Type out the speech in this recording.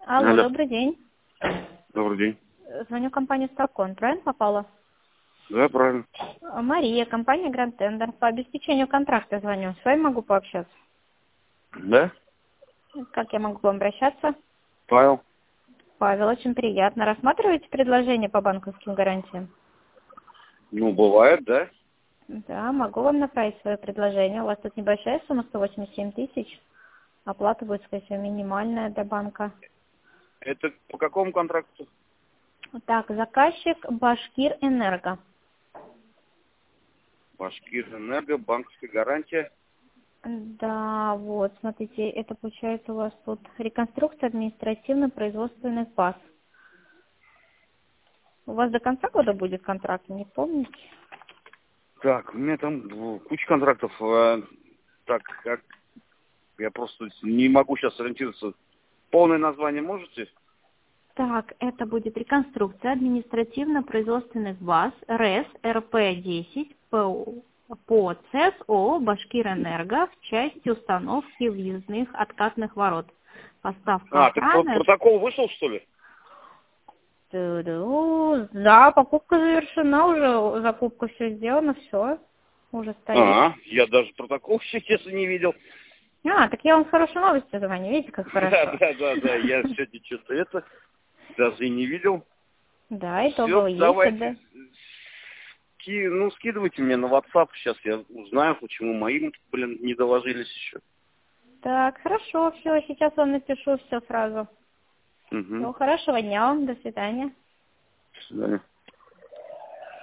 Алло, Алло. добрый день. Добрый день. Звоню в компанию Сталкон. Правильно попала? Да, правильно. Мария, компания Grand Tender. По обеспечению контракта звоню. С вами могу пообщаться? Да? Как я могу к вам обращаться? Павел. Павел, очень приятно. Рассматриваете предложение по банковским гарантиям? Ну, бывает, да? Да, могу вам направить свое предложение. У вас тут небольшая сумма, 187 тысяч. Оплата будет, скорее всего, минимальная для банка. Это по какому контракту? Так, заказчик Башкир Энерго. Башкирэнерго, банковская гарантия. Да, вот, смотрите, это получается у вас тут реконструкция административно-производственных баз. У вас до конца года будет контракт, не помните? Так, у меня там куча контрактов. Так, как я просто не могу сейчас ориентироваться. Полное название можете? Так, это будет реконструкция административно-производственных баз РЭС РП-10 по ЦЕС ООО «Башкирэнерго» в части установки въездных откатных ворот. Поставка Так охраны. протокол вышел, что ли? Да, покупка завершена уже, закупка все сделана, все, уже стоит. Я даже протокол, честно, не видел. Так я вам с хорошей новостью звоню, видите, как хорошо. Да, я сегодня что-то это даже и не видел. Да, Все, итогово есть, да. давайте, скидывайте мне на WhatsApp, сейчас я узнаю, почему моим, не доложились еще. Так, хорошо, все, сейчас вам напишу все сразу. Угу. Всего хорошего дня вам, до свидания. До свидания.